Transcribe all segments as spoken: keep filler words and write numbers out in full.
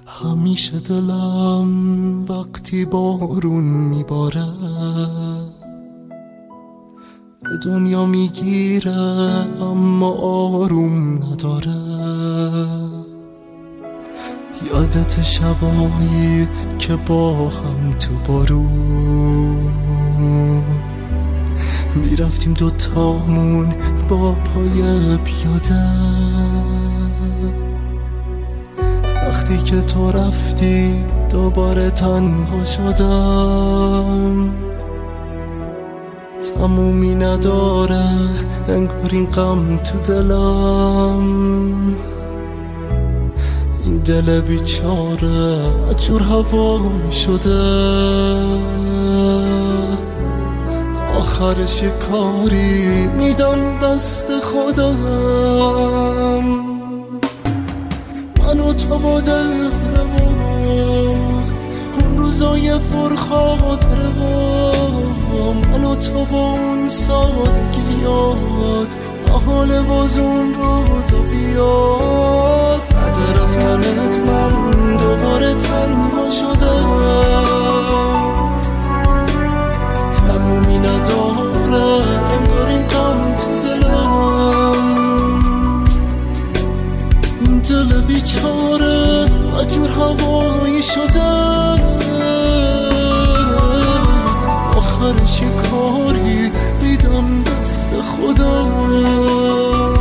همیشه دلم وقتی بارون میباره به دنیا میگیره اما آروم نداره. یادت شبایی که با هم تو بارون میرفتیم دوتامون با پای پیاده. وقتی که تو رفتی دوباره تنها شدم، تمومی نداره انگار این غم تو دلم. این دل بیچاره عجور هوایی شده، آخرش یه کاری میدم دست خودم. من و تو و دل و اون روزای پر خاطره و من و تو و اون سادگیات، حال باز اون روزا بیاد. بعد رفتنت من دوباره تنها شدم، تمومی نداره انگار این غم تو دلم. این دل بیچاره عجور هوایی شده، آخرش یه کاری میدم دست خودم.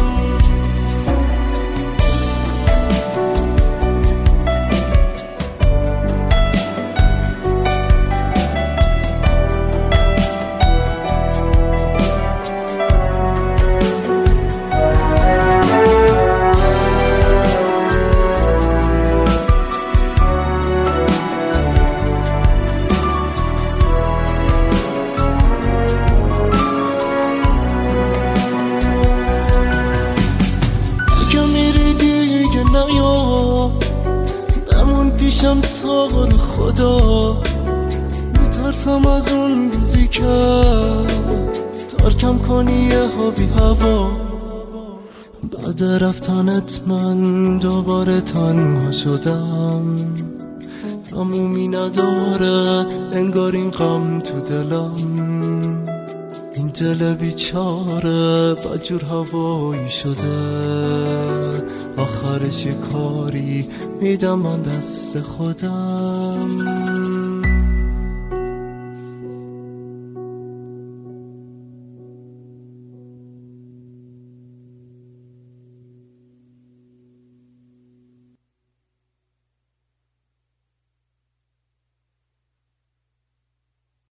بمون پیشم تا خدا، میترسم از اون روزی که ترکم کنی یه ها بی هوا. بعد رفتنت من دوباره تنها شدم، تمومی نداره انگار این غم تو دلم. این دل بیچاره بجور هوایی شده، آخرش یه کاری میدم من دست خودم.